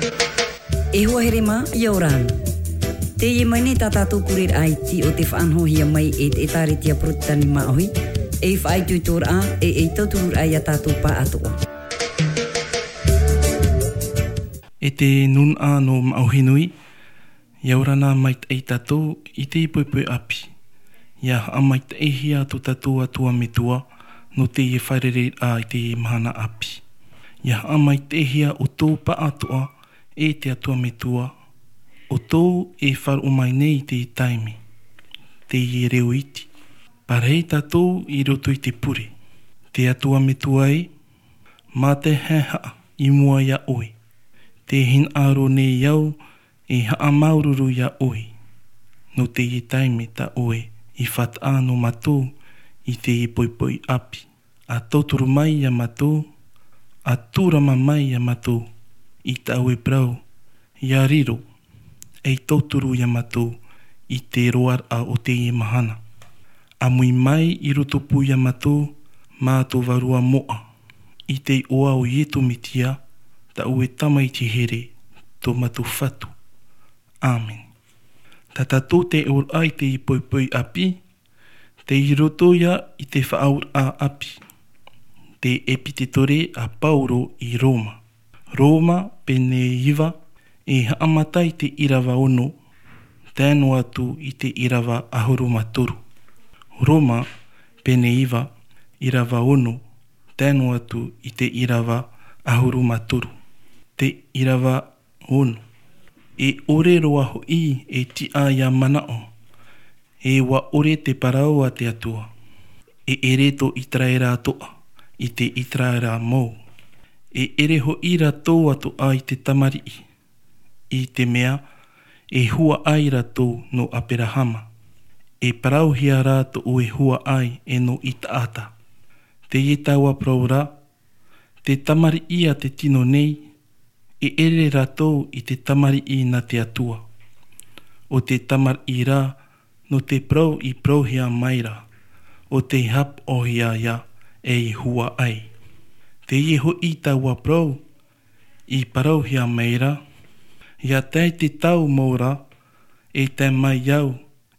E hoa here ma, Ioran. Te ye mai nei tātātou kurir ai ti o te whaanhohia mai e tari tia protani maohi, e whaai tuitor a e tauturur ai a tātou pā atoa. E te nun a no maohi nui, Iaurana mai te tātou i te ipoipoi api. Ia a mai te ehia tu tātou atua me tua, no te e whairere a i te mahana api. Ia a mai te ehia o tō pā atoa, e te atua me tua, o tō e wharu mai nei te taimi, te i reo iti. Parei tātou i roto i te pure, te atua me tua e, mā te heha i mua ia oe, te hin aro ne iau e haa maururu ia oe, no te i taimi ta oe i what āno matō i te i poipoi api, a toturu mai ia matō, a tūrama mai ia matō, i tau e brau, ia riro, e toturu ia matō, i te roar a o te i mahana. A mui mai i roto pu ia matō, mā tō varua moa, i te oa o ieto mitia, tau e tamai ti here, tō matu whatu. Amen. Tata tō te or ai te i poipoi api, te i roto ia i te whaaur a api, te epititore a Pauro i Roma. Roma pene iwa e haamatai te irawa ono, tēno atu i te irawa ahuru matoru. Roma pene iwa irawa ono, tēno atu i te irawa ahuru matoru. Te irawa ono. E ore roa hoi e ti aia manao. E wa ore te parau a te atua. E ereto i traera atoa, i te i traera mou. E ere ho ira tō atu ai te tamarii. I te mea, e hua ai rato no Aperahama. E parauhia rato o e hua ai e no itaata. Te etaua praura, te tamarii a te tino nei, e ere rato i te tamarii na te atua. O te tamarii ra, no te prau i prauhia maira, o te hap ohia ia e i hua ai. Te ieho i taua prau, i parauhia meira, ia te tau maura, e te mai iau,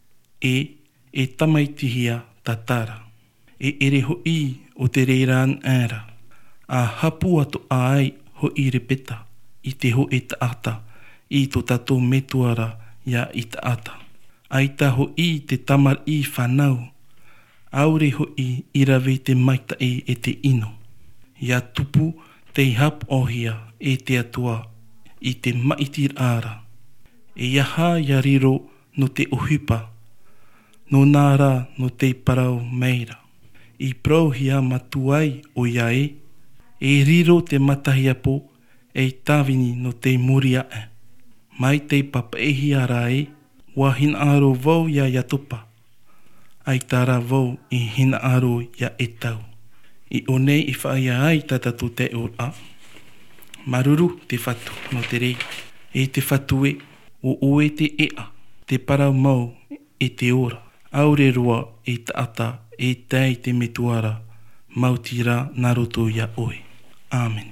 e tamaitihia tatara. E ere ho i o te reiran ēra, a hapu atu ai ho i repeta, i te ho e taata, i to tatou metuara ia i taata. Aita ho i te tamar i whanau, aure ho i irawe te maita e te ino. Ia tupu te hap ohia e te atua i te maitir ara. E iaha ia riro no te ohipa, no nāra no te parau meira. I prauhia matuai o ia e riro te matahiapo e tāwini no te muria e. Mai te papaehi ara wa hin aro vau ia yatupa. Ai tāra vau i hin aro ia etau. I o nei i whaia ai tatatu te ora. Maruru te whatu no te rei. E te whatu e o oe te ea. Te parau mau e te ora. Aure roa e taata e tei te metuara. Mautira naroto ia oe. Amen.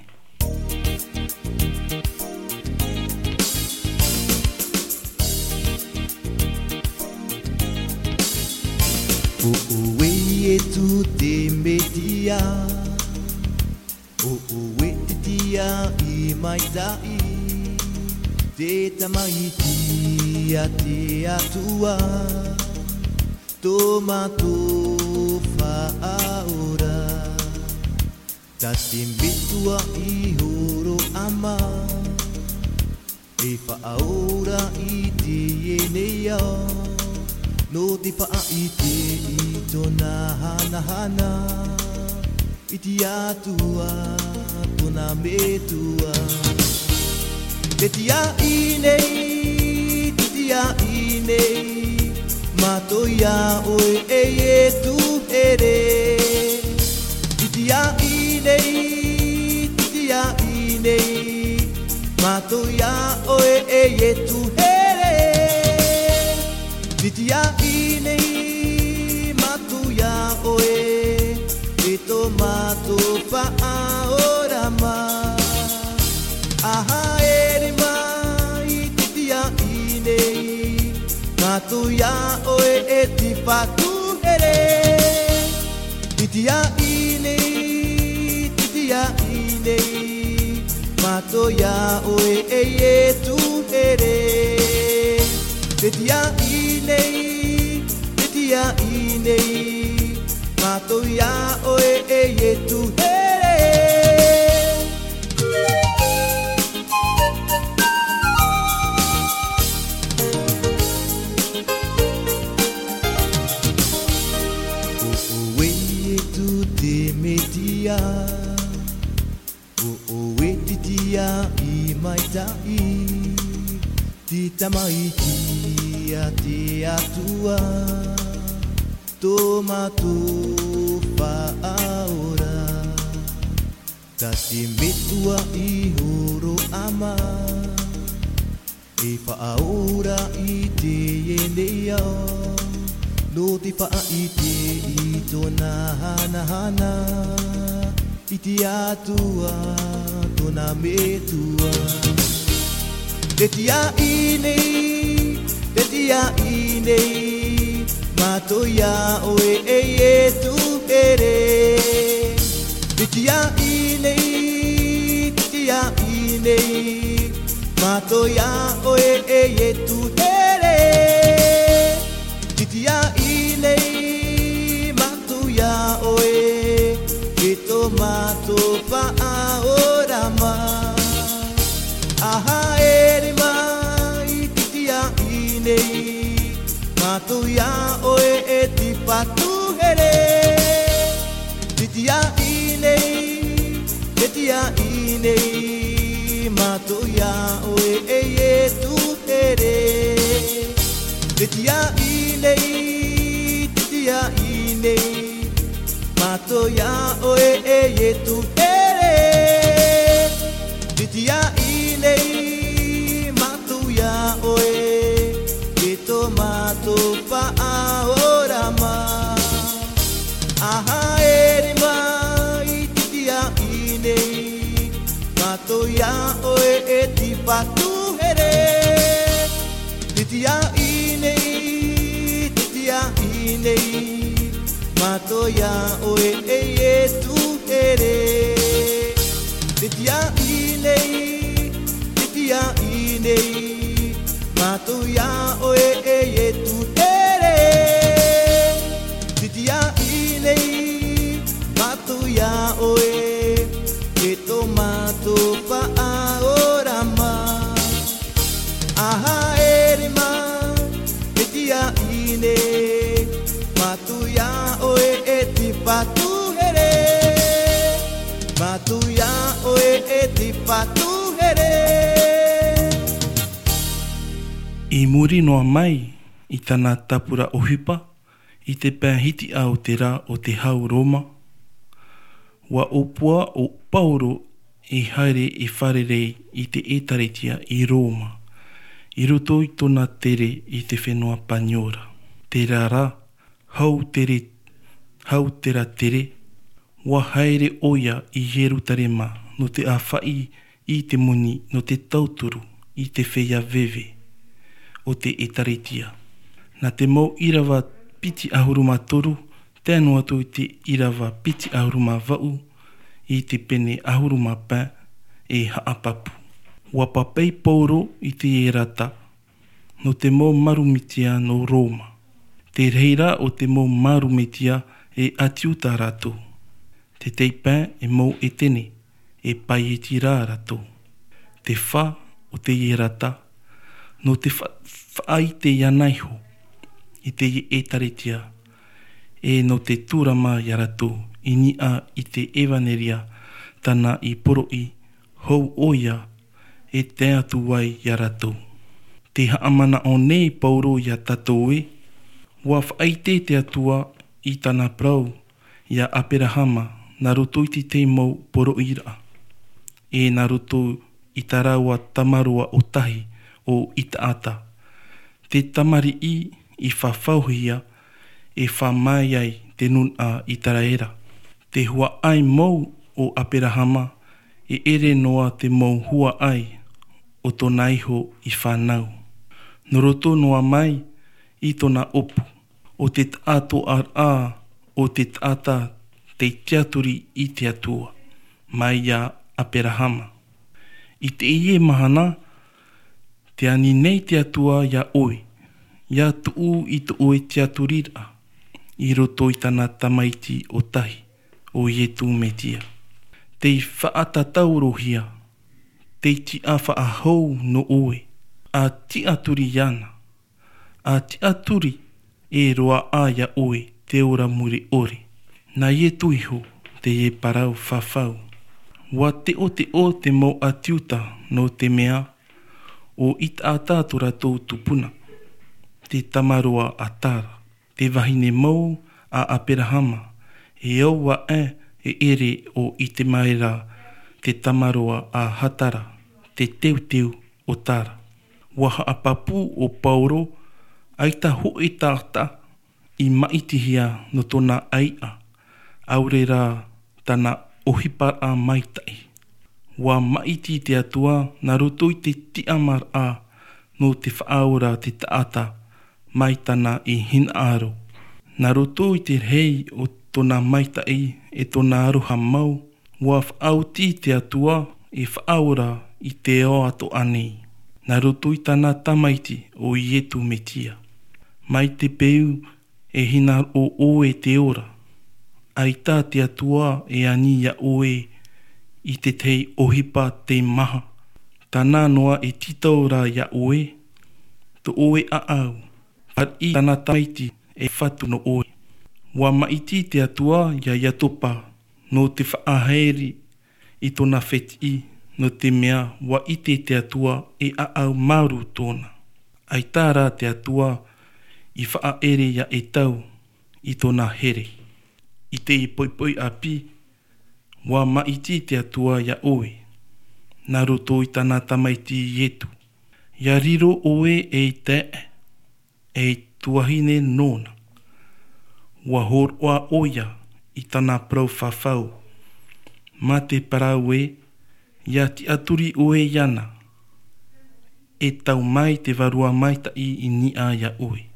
O oe e tu te media, o oe te tia i mai tai, te tamaiti a te atua, tomato whaora, ta te metua i horo ama, e whaora i te enea, no te paa i te i tona hana hana, i te atua tona metua. Te tia i nei, te tia i nei, matoia oe e tu here. Te tia i nei, te tia i nei, matoia oe e tu here. Titia i nei matuia oe e tomato pa aora ma aha ere ma Matu ya oe e ti patu here Titia inei Matu ya oe e tu here Titia inei Matu ya oe e tu here Media o wetitia I mai tai ti tamai tia te atua tomatu pa ora tati metua I horo ama e pa ora I te yenea no te wha I te I tōna hana I te atua tōna metua Te tia inei Mato ia oe e tu here Te tia inei Mato ia oe e tu here Titia inei matu ya oe e tomato pa ora ma aha ere mai titia inei matu ya oe e ti patu here titia inei matu ya oe e tu here titia inei Mato ya oe e tu here Titia inei Mato ya oe e tomato pa ora ma aha ere mai Titia inei Mato ya oe e ti patu here Titia inei Mato ya oe e tu here Titia inei Mato ya oe e tu here Titia inei Mato ya oe e tomato pa ora ma aha ere ma Titia inei Matu ya oe e ti patu here Matu ya oe e ti patu here I muri noa mai I tana tapura o hipa I te pēhiti au te rā o te hau Roma Wa opua o Pauro I haere I wharerei I te etaretia I Roma I roto I tona tere I te whenua Panyora Te rā hau tera tere, wa haere oia I Jerutarema no te awhai I te muni no te tauturu I te whea vewe o te etaretia. Na te mau irawa piti ahuruma toru, tēnu atu I te irawa piti ahuruma vau I te pene ahuruma pā e haapapu. Wa papei Pauro I te erata no te mau marumitia no Roma. Te reira o te mau marumitia e atiuta rato. Te teipā e mau e tene e pai e tira rato. Te wha o te erata no te whaai te ianaiho I te etaretia e no te tūrama I rato I nia I te evaneria tana I poroi hou oia e te atu wai I rato. Te haamana o nei Pauro I tatou e Wa whaite te atua I tana prau ia Aperahama na roto I te teimau poro ira. E na roto I taraua tamarua o tahi o Itaata. Te tamari I whawhauhia e whamai ai te nuna I taraera. Te hua ai mau o Aperahama e ere noa te mau hua ai o tōna iho I whanau. No roto noa mai i tona opu. O te taato ar o te taata te tiaturi i te atua. Mai ia Aperahama. I te ie mahana, te ani nei te atua ia oe. Ia tuu i te oe te aturira. I roto i tana tamaiti o tahi o ietu metia. Te whaatatauro-hia. Te ti a whaahou no oe. A ti aturi iana. A ti aturi e roa aia oe te ora muri ore. Na ietu iho te e parau whawhau. Wa te o te mo atiuta no te mea o ita atatura tō tupuna. Te tamaroa atara. Te wahine mau a Aperahama. E aua e ere o i te maera te tamaroa a hatara. Te teuteu o tara. Waha a papu o pauro aita hoi tāta i maitihia no tona aia. Aurera tana ohipara maitai. Wa maiti te atua na roto i te tiamar a no te whaaura te taata maitana i hinaaro. Na roto i te hei o tona maitai e tona aroha mau. Wa whaauti te atua e whaaura i te o ato anei. Na roto i tana tamaiti o ietu metia. Mai te peu e hina o oe te ora. Ai tā te atua e ani ia oe i te tei ohipa te maha. Tana noa e titaura ia oe. To oe a au. Par i tana tamaiti e whatu no oe. Wa maiti te atua ia iatopa no te whaaheri i tona wheti no te mea wa ite te atua e a au maru tōna. Ai tāra te atua i whaere ia e tau i tōna here. I te i poipoi api, wa maiti te atua ia oe. Nā roto i tana tamaiti ietu. Ia riro oe e te e tuahine nōna. Wa hor oa oia i tana prau whawhau. Ma te parau e, ia ti aturi oe iana. E tau mai te varua maitai i nia ia oe.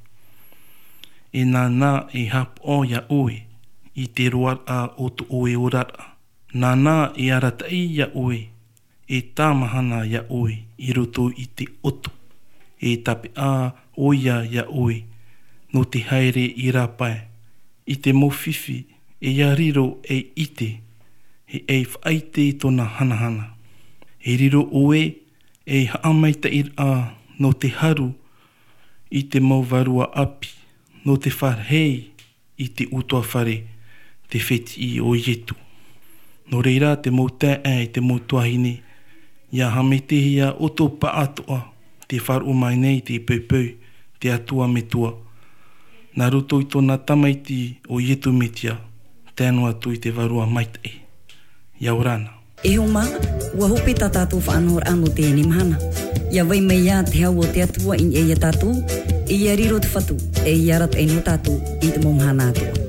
E nā e hap o ia oe. I te roar a o to oe orara. Nā e aratai ia oe. E tāmahana ia oe i roto i te oto. E tape a oia ia oe. No te haere i rapae. I te mowhiwhi e ia riro e ite. E whaite i tona hanahana. E riro oe e haamaita ir a no te haru i te mauvarua api. No te wharhei i te utoa whare. Te wheti i o ietu. No reira te mautea e te mautuahine. Ia hametehia oto pa atoa. Te wharu mai nei te peupeu. Te atua me tua. Nā roto i tōna tamaiti o ietu metia. Tēnua tu i te varua maitai. Ia orana. E homa, ua hope tā tātou whaanor anō tēne mahana. Ia wai mai ia te hau o te atua in e ia tātou. E ia riro te whatu. E ia rat e no tātou i te momhana atua.